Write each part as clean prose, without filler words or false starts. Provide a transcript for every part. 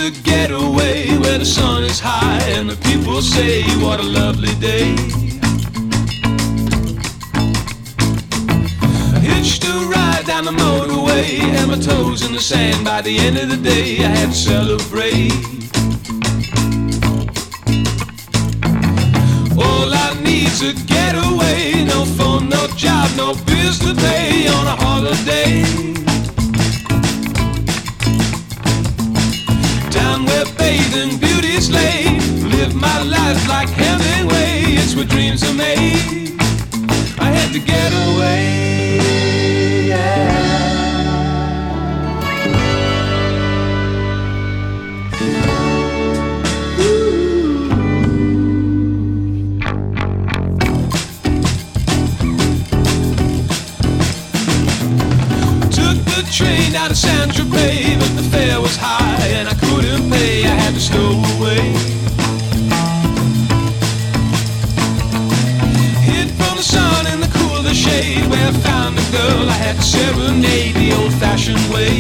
a getaway where the sun is high and the people say what a lovely day. I hitched a ride down the motorway and my toes in the sand. By the end of the day I had to celebrate. All I need's a getaway, no phone, no job, no bills to pay on a holiday. Down where bathing beauties lay, live my life like Hemingway. It's where dreams are made. I had to get away, yeah. Train out of Saint-Tropez, but the fare was high and I couldn't pay. I had to stow away. Hid from the sun in the cool of the shade, where I found a girl I had to serenade the old-fashioned way.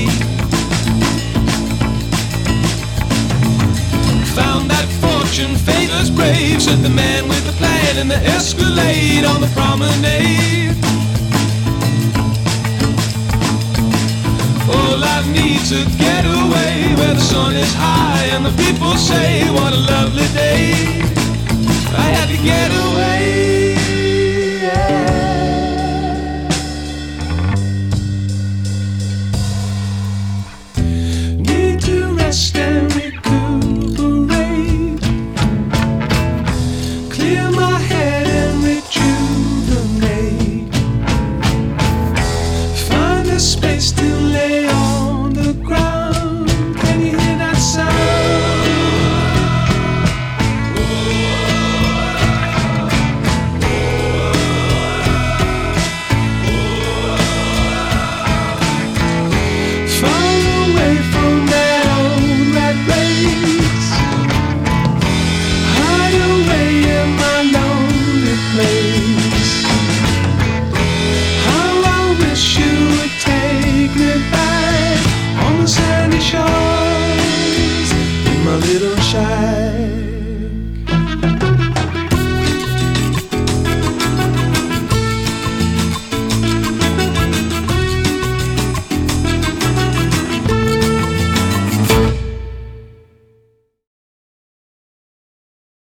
Found that fortune favors brave, said the man with the plan in the Escalade on the promenade. All I need's a getaway where the sun is high and the people say what a lovely day. I had to get away, yeah. Need to rest and recuperate, clear my head and rejuvenate, find a space to lay. Little shy